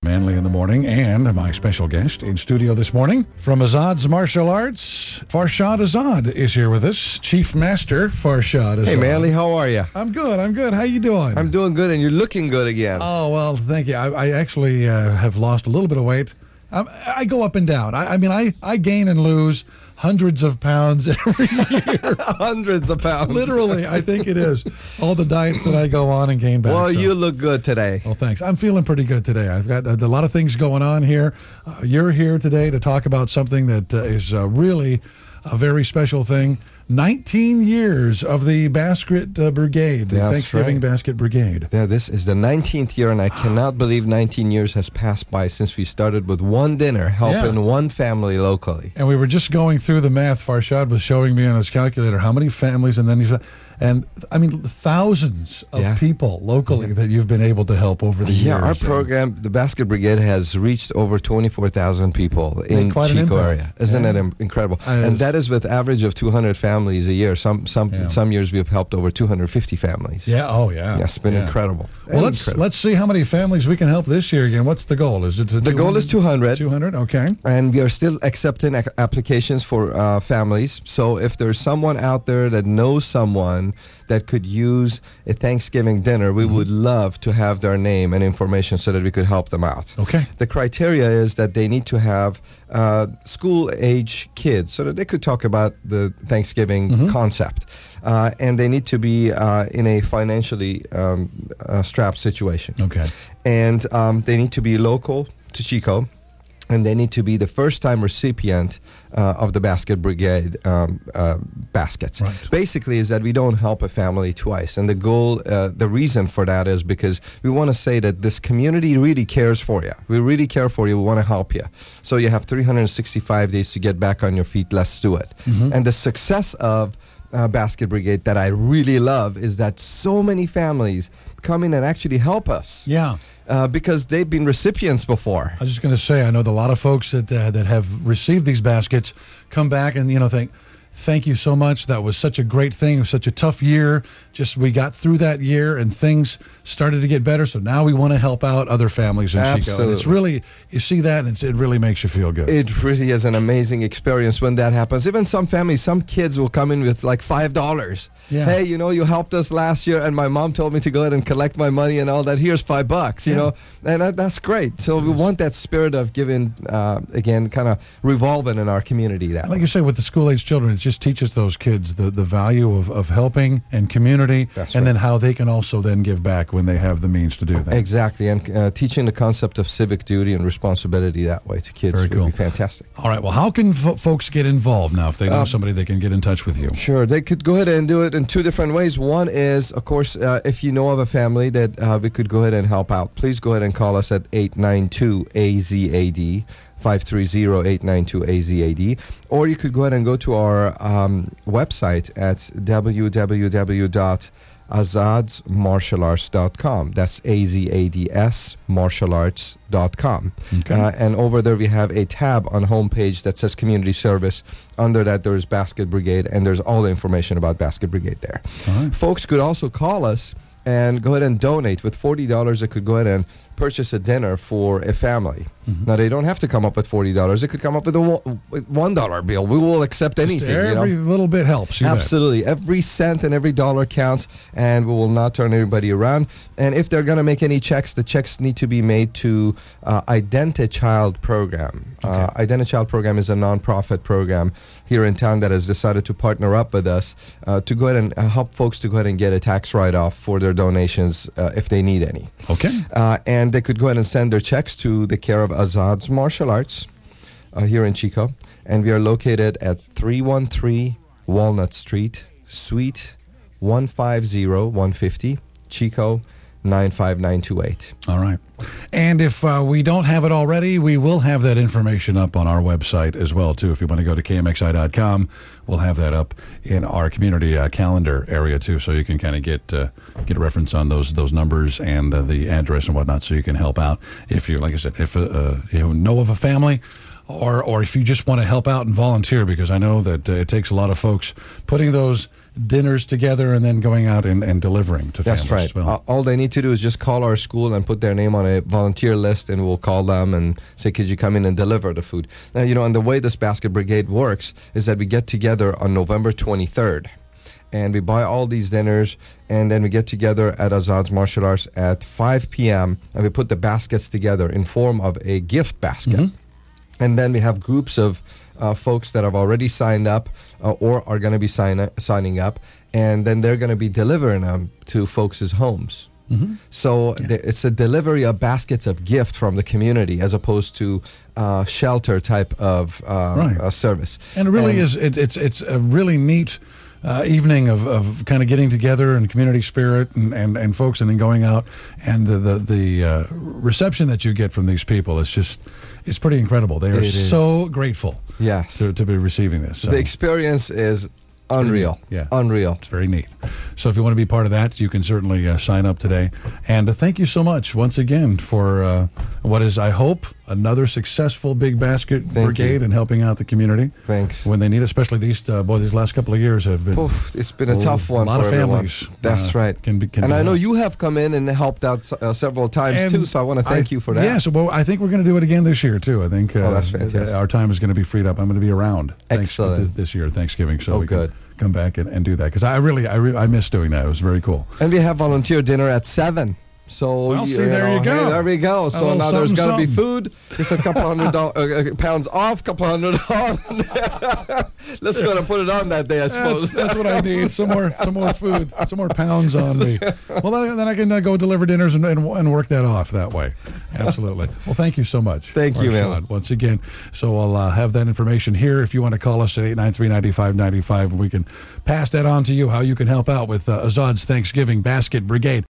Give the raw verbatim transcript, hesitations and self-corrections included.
Manly in the morning, and my special guest in studio this morning from Azad's Martial Arts, Farshad Azad is here with us, Chief Master Farshad Azad. Hey Manly, how are you? I'm good, I'm good. How you doing? I'm doing good, and you're looking good again. Oh, well, thank you. I, I actually uh, have lost a little bit of weight. I, I go up and down. I, I mean, I, I gain and lose hundreds of pounds every year. Hundreds of pounds. Literally, I think it is. All the diets that I go on and gain back. Well, so. you look good today. Well, thanks. I'm feeling pretty good today. I've got a, a lot of things going on here. Uh, you're here today to talk about something that uh, is uh, really a very special thing. nineteen years of the Basket uh, Brigade, the That's Thanksgiving right. Basket Brigade. Yeah, this is the nineteenth year, and I cannot believe nineteen years has passed by since we started with one dinner, helping Yeah. one family locally. And we were just going through the math. Farshad was showing me on his calculator how many families, and then he said, and I mean, thousands of Yeah. people locally yeah. that you've been able to help over the Yeah, years. our program, the Basket Brigade, has reached over twenty-four thousand people in quite an Chico impact. area. Isn't Yeah. it im- incredible? Uh, it and is. that is with average of two hundred families a year. Some some Yeah. some years we've helped over two hundred fifty families. Yeah. Oh, yeah. Yeah, it's been Yeah. incredible. Well, let's Incredible. let's see how many families we can help this year again. What's the goal? Is it The goal is two hundred. two hundred. Okay. And we are still accepting ac- applications for uh, families. So if there's someone out there that knows someone that could use a Thanksgiving dinner, we Mm-hmm. would love to have their name and information so that we could help them out. Okay. The criteria is that they need to have uh, school-age kids so that they could talk about the Thanksgiving Mm-hmm. concept. Uh, and they need to be uh, in a financially um, uh, strapped situation. Okay. And um, they need to be local to Chico, and they need to be the first-time recipient uh, of the Basket Brigade um, uh, baskets. Right. Basically, is that we don't help a family twice, and the goal, uh, the reason for that is because we want to say that this community really cares for you. We really care for you. We want to help you. So you have three hundred sixty-five days to get back on your feet. Let's do it. Mm-hmm. And the success of uh, Basket Brigade that I really love is that so many families come in and actually help us. Yeah. Uh, because they've been recipients before. I was just going to say, I know that a lot of folks that uh, that have received these baskets come back and, you know, think, thank you so much. That was such a great thing. It was such a tough year. Just we got through that year and things started to get better. So now we want to help out other families in Chico. And Absolutely. it's really, you see that and it's, it really makes you feel good. It really is an amazing experience when that happens. Even some families, some kids will come in with like five dollars. Yeah. Hey, you know, you helped us last year, and my mom told me to go ahead and collect my money and all that. Here's five bucks, you Yeah. know, and that, that's great. So we want that spirit of giving, uh, again, kind of revolving in our community. That Like way. you say, with the school-age children, it just teaches those kids the, the value of, of helping and community, That's and right. then how they can also then give back when they have the means to do that. Exactly, and uh, teaching the concept of civic duty and responsibility that way to kids Very would cool. be fantastic. All right, well, how can fo- folks get involved now? If they know Um, somebody, they can get in touch with you. Sure, they could go ahead and do it in two different ways. One is, of course, uh, if you know of a family that uh, we could go ahead and help out, please go ahead and call us at eight nine two A Z A D, five three zero, eight nine two A Z A D, or you could go ahead and go to our um, website at w w w dot azads martial arts dot com. That's A Z A D S martial arts dot com. Okay. Uh, and over there we have a tab on homepage that says community service. Under that there's Basket Brigade, and there's all the information about Basket Brigade there. All right. Folks could also call us and go ahead and donate. With forty dollars, they could go ahead and purchase a dinner for a family. Mhm. Now, they don't have to come up with forty dollars. They could come up with a one- with one dollar bill. We will accept Just anything. you know? every little bit helps. You bet. Absolutely. Every cent and every dollar counts, and we will not turn anybody around. And if they're going to make any checks, the checks need to be made to uh, Identi-Child Program. Uh, Identi-Child Program is a nonprofit program here in town that has decided to partner up with us uh, to go ahead and uh, help folks to go ahead and get a tax write-off for their donations uh, if they need any. Okay. Uh, and they could go ahead and send their checks to the care of Azad's Martial Arts uh, here in Chico. And we are located at three one three Walnut Street, Suite one five zero, one fifty, Chico, nine five nine two eight. All right. And if uh, we don't have it already, we will have that information up on our website as well, too. If you want to go to K M X I dot com, we'll have that up in our community uh, calendar area, too, so you can kind of get uh, get a reference on those those numbers and uh, the address and whatnot, so you can help out. If you, like I said, if uh, uh, you know of a family, or or if you just want to help out and volunteer, because I know that uh, it takes a lot of folks putting those dinners together and then going out and, and delivering to That's families right. as well. Uh, all they need to do is just call our school and put their name on a volunteer list, and we'll call them and say, could you come in and deliver the food? Now, you know, and the way this Basket Brigade works is that we get together on November twenty-third, and we buy all these dinners, and then we get together at Azad's Martial Arts at five p.m., and we put the baskets together in form of a gift basket. Mm-hmm. And then we have groups of uh, folks that have already signed up uh, or are going to be sign- signing up, and then they're going to be delivering them to folks' homes. Mm-hmm. So Yeah. th- it's a delivery of baskets of gift from the community as opposed to uh, shelter type of uh, Right. uh, service. And it really And- is, it, it's it's a really neat uh, evening of, of kind of getting together and community spirit and, and, and folks, and then going out. And the, the, the uh, reception that you get from these people is just, it's pretty incredible. They are It is. so grateful Yes. to, to be receiving this. So. The experience is unreal. Yeah. Unreal. It's very neat. So if you want to be part of that, you can certainly uh, sign up today. And uh, thank you so much once again for uh, what is, I hope, another successful Big Basket Thank Brigade you. and helping out the community Thanks. when they need it, especially these, uh, boy, these last couple of years have been Oof, it's been a Oh, tough one a lot for of everyone. families. That's uh, right. Can be, can And be I know hard. you have come in and helped out s- uh, several times And too, so I want to thank I- you for that. Yeah, so well, I think we're going to do it again this year too. I think uh, Oh, that's fantastic. our time is going to be freed up. I'm going to be around. Thanks Excellent. This, this year, Thanksgiving, so Oh, we good. can come back and, and do that because I really, I, re- I miss doing that. It was very cool. And we have volunteer dinner at seven. So Well, see, there you know, go. hey, there we go. A So little now there's something, got to be something. food. It's a couple hundred do- uh, uh, pounds off, couple hundred on. Let's go and put it on that day, I suppose. That's, that's what I need. Some more, some more food, some more pounds on me. Well, then, then I can uh, go deliver dinners and, and and work that off that way. Absolutely. Well, thank you so much. Thank you, man. Arshad, once again. So I'll uh, have that information here. If you want to call us at eight nine three, nine five nine five, we can pass that on to you. How you can help out with uh, Azad's Thanksgiving Basket Brigade.